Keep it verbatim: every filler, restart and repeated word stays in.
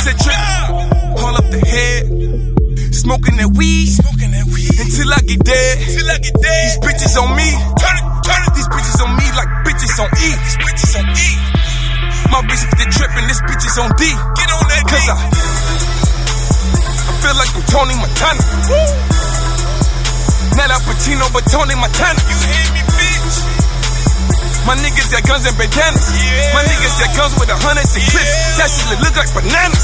said trip, all up the head. Smoking that weed, smoking that weed until I get dead. Till I get dead. These bitches on me, turn it, turn it. These bitches on me like bitches on E. These bitches on E. My bitches they tripping, this bitch is on D. Get on that, cause I, I feel like I'm Tony Montana. Woo. Not Al Pacino, but Tony Montana. You hear me, bitch? My niggas got guns and bandanas. Yeah. My niggas got guns with a hundreds and clips. That shit look like bananas.